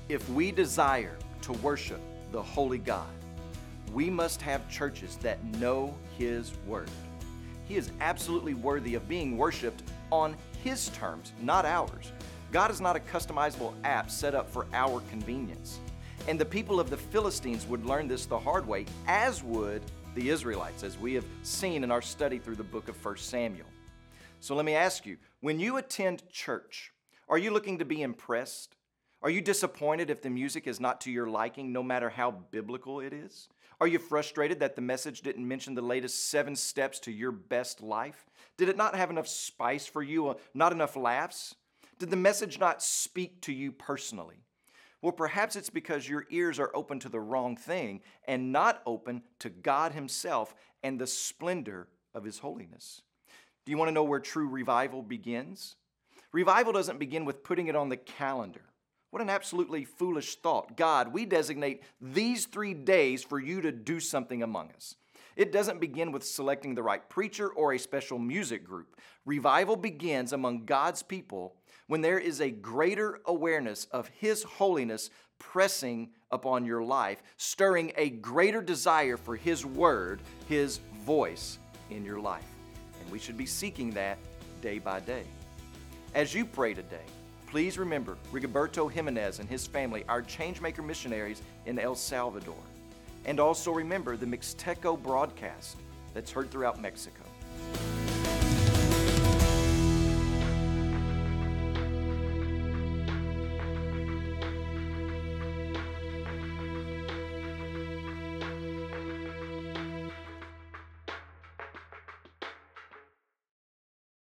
If we desire to worship the Holy God, we must have churches that know His Word. He is absolutely worthy of being worshiped on His terms, not ours. God is not a customizable app set up for our convenience. And the people of the Philistines would learn this the hard way, as would the Israelites, as we have seen in our study through the book of 1 Samuel. So let me ask you, when you attend church, are you looking to be impressed? Are you disappointed if the music is not to your liking, no matter how biblical it is? Are you frustrated that the message didn't mention the latest 7 steps to your best life? Did it not have enough spice for you, not enough laughs? Did the message not speak to you personally? Well, perhaps it's because your ears are open to the wrong thing and not open to God Himself and the splendor of His holiness. Do you want to know where true revival begins? Revival doesn't begin with putting it on the calendar. What an absolutely foolish thought. God, we designate these 3 days for you to do something among us. It doesn't begin with selecting the right preacher or a special music group. Revival begins among God's people when there is a greater awareness of His holiness pressing upon your life, stirring a greater desire for His word, His voice in your life. And we should be seeking that day by day. As you pray today, please remember Rigoberto Jimenez and his family, our Changemaker missionaries in El Salvador. And also remember the Mixteco broadcast that's heard throughout Mexico.